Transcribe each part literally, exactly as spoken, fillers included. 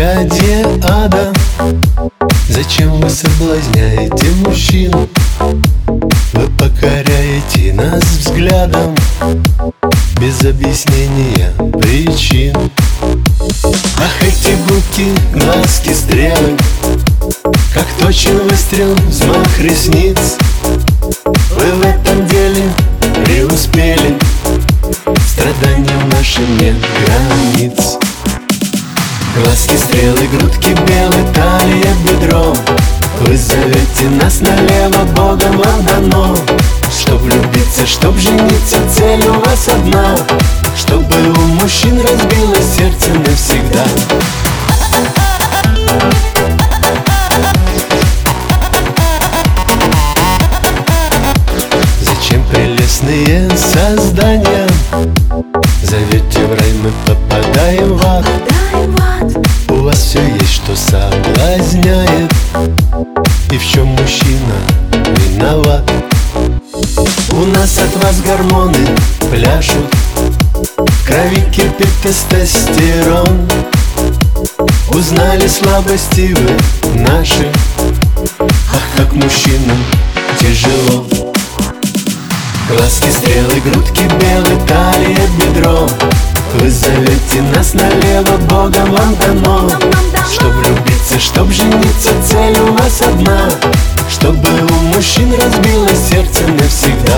исчадье ада, зачем вы соблазняете мужчин? Вы покоряете нас взглядом без объяснения причин. Ах, эти губки, глазки, стрелы, как точен выстрел, взмах ресниц. Вы в этом деле преуспели, страданиям нашим нет границ. Глазки, стрелы, грудки, белый, талия, бедро. Вы зовете нас налево, Богом вам дано. Чтоб влюбиться, чтоб жениться, цель у вас одна, чтобы у мужчин разбилось сердце навсегда. Зачем прелестные создания зовете в рай, мы попадаем в ад. У вас все есть, что соблазняет, и в чем мужчина виноват. У нас от вас гормоны пляшут, в крови кипит тестостерон. Узнали слабости вы наши, ах, как мужчинам тяжело. Глазки, стрелы, грудки, белый, талия, бедро. Вы зовете нас налево, Богом вам дано. Чтоб влюбиться, чтоб жениться, цель у вас одна, чтобы у мужчин разбилось сердце навсегда.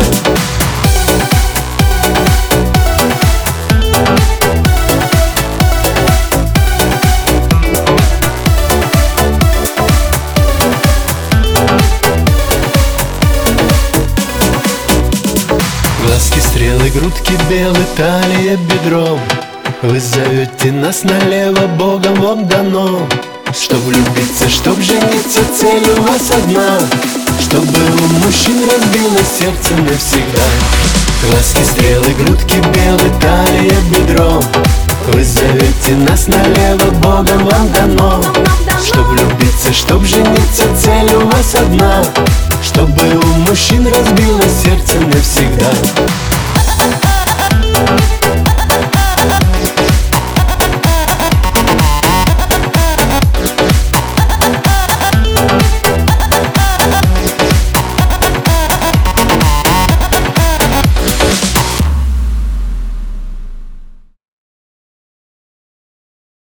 Глазки, стрелы, грудки, белый, талия, бедро. Вы зовете нас налево, Богом вам дано. Чтоб влюбиться, чтоб жениться, цель у вас одна, чтобы у мужчин разбилось сердце навсегда. Глазки, стрелы, грудки, белый, талия, бедро. Вы зовете нас налево, Богом вам дано. Чтоб влюбиться, чтоб жениться, цель у вас одна, чтобы у мужчин разбилось сердце навсегда.